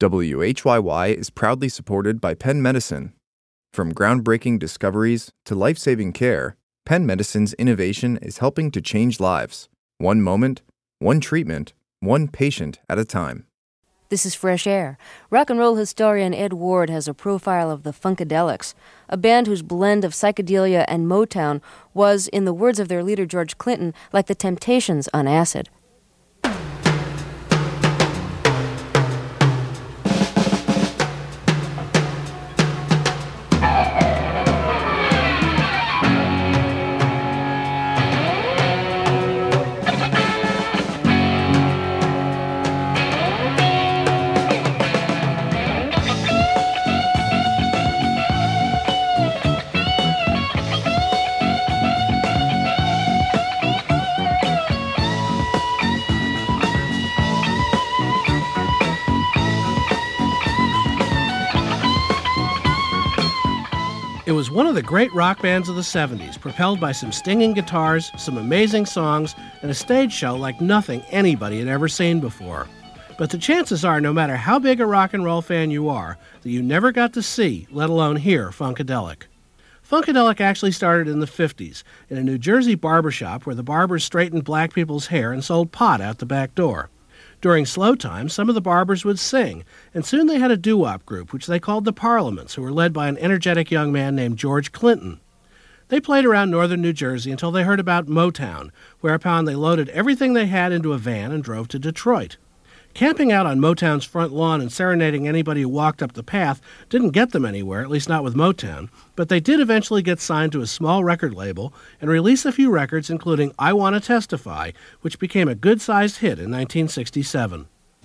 WHYY is proudly supported by Penn Medicine. From groundbreaking discoveries to life-saving care, Penn Medicine's innovation is helping to change lives. One moment, one treatment, one patient at a time. This is Fresh Air. Rock and roll historian Ed Ward has a profile of the Funkadelics, a band whose blend of psychedelia and Motown was, in the words of their leader George Clinton, like the Temptations on acid. It was one of the great rock bands of the 70s, propelled by some stinging guitars, some amazing songs, and a stage show like nothing anybody had ever seen before. But the chances are, no matter how big a rock and roll fan you are, that you never got to see, let alone hear, Funkadelic. Funkadelic actually started in the 50s in a New Jersey barbershop where the barbers straightened black people's hair and sold pot out the back door. During slow time, some of the barbers would sing, and soon they had a doo-wop group, which they called the Parliaments, who were led by an energetic young man named George Clinton. They played around northern New Jersey until they heard about Motown, whereupon they loaded everything they had into a van and drove to Detroit. Camping out on Motown's front lawn and serenading anybody who walked up the path didn't get them anywhere, at least not with Motown, but they did eventually get signed to a small record label and release a few records, including I Wanna Testify, which became a good-sized hit in 1967.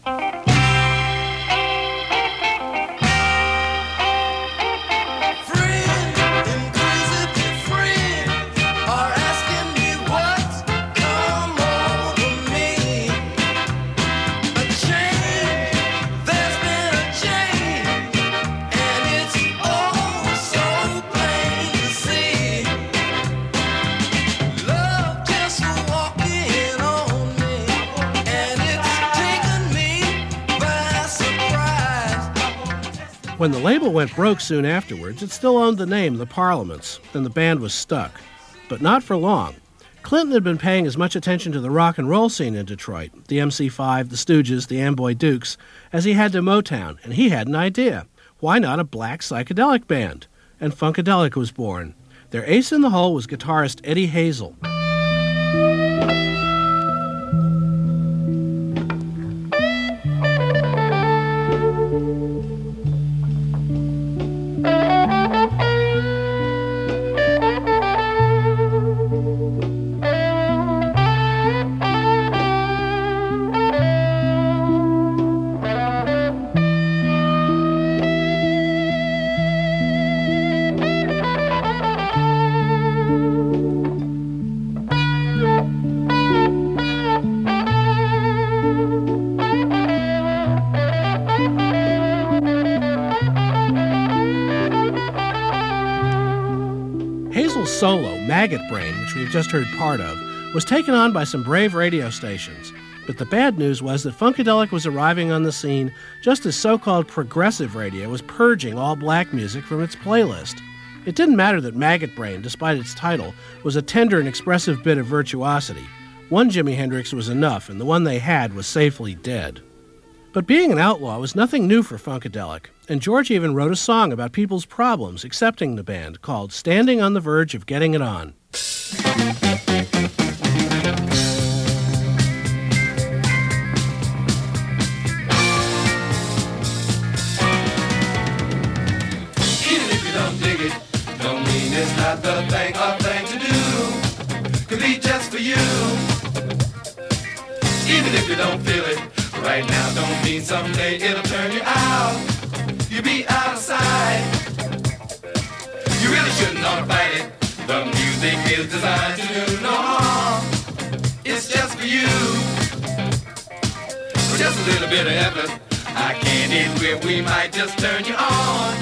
When the label went broke soon afterwards, it still owned the name The Parliaments, and the band was stuck. But not for long. Clinton had been paying as much attention to the rock and roll scene in Detroit, the MC5, the Stooges, the Amboy Dukes, as he had to Motown, and he had an idea. Why not a black psychedelic band? And Funkadelic was born. Their ace in the hole was guitarist Eddie Hazel. Hazel's solo, Maggot Brain, which we've just heard part of, was taken on by some brave radio stations. But the bad news was that Funkadelic was arriving on the scene just as so-called progressive radio was purging all black music from its playlist. It didn't matter that Maggot Brain, despite its title, was a tender and expressive bit of virtuosity. One Jimi Hendrix was enough, and the one they had was safely dead. But being an outlaw was nothing new for Funkadelic, and George even wrote a song about people's problems accepting the band called Standing on the Verge of Getting It On. Even if you don't dig it, don't mean it's not the thing to do. Could be just for you. Even if you don't feel it right now, don't mean someday it'll turn you out. You'll be out of sight. You really shouldn't ought to fight it. The music is designed to do no harm. It's just for you. With just a little bit of effort, I can't end where we might just turn you on.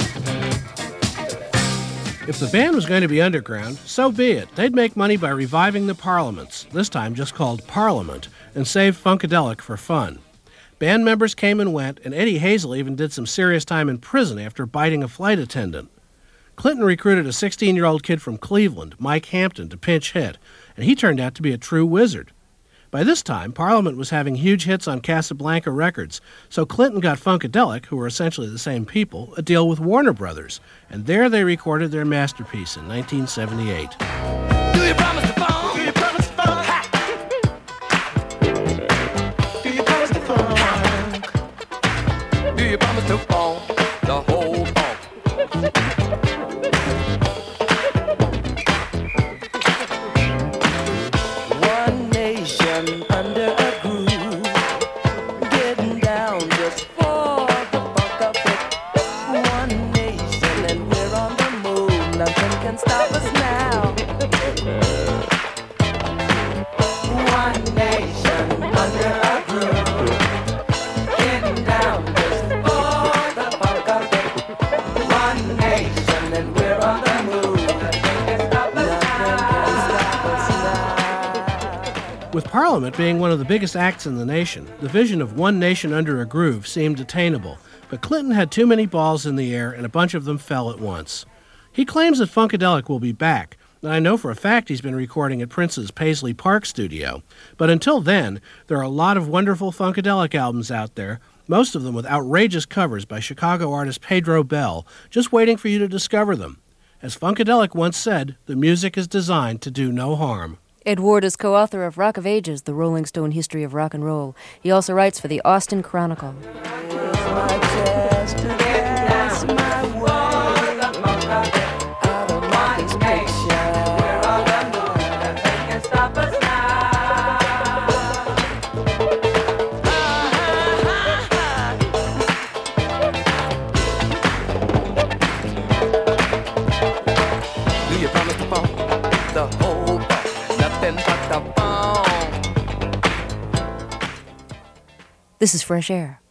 If the band was going to be underground, so be it. They'd make money by reviving the Parliaments, this time just called Parliament, and save Funkadelic for fun. Band members came and went, and Eddie Hazel even did some serious time in prison after biting a flight attendant. Clinton recruited a 16-year-old kid from Cleveland, Mike Hampton, to pinch hit, and he turned out to be a true wizard. By this time, Parliament was having huge hits on Casablanca Records, so Clinton got Funkadelic, who were essentially the same people, a deal with Warner Brothers, and there they recorded their masterpiece in 1978. Do you promise to phone? Do you promise to phone? Ha! Do you promise to phone? Do you promise to phone? The whole phone. One nation under a groove, getting down just for the funk of it. One nation and we're on the move, nothing can stop us now. One nation under a groove, getting down just for the funk of it. One nation and we're on the move, nothing can stop us now. With Parliament being one of the biggest acts in the nation, the vision of one nation under a groove seemed attainable, but Clinton had too many balls in the air and a bunch of them fell at once. He claims that Funkadelic will be back, and I know for a fact he's been recording at Prince's Paisley Park studio. But until then, there are a lot of wonderful Funkadelic albums out there, most of them with outrageous covers by Chicago artist Pedro Bell, just waiting for you to discover them. As Funkadelic once said, the music is designed to do no harm. Ed Ward is co-author of Rock of Ages, the Rolling Stone History of Rock and Roll. He also writes for the Austin Chronicle. Do you promise to phone? The whole phone, nothing but the phone. This is Fresh Air.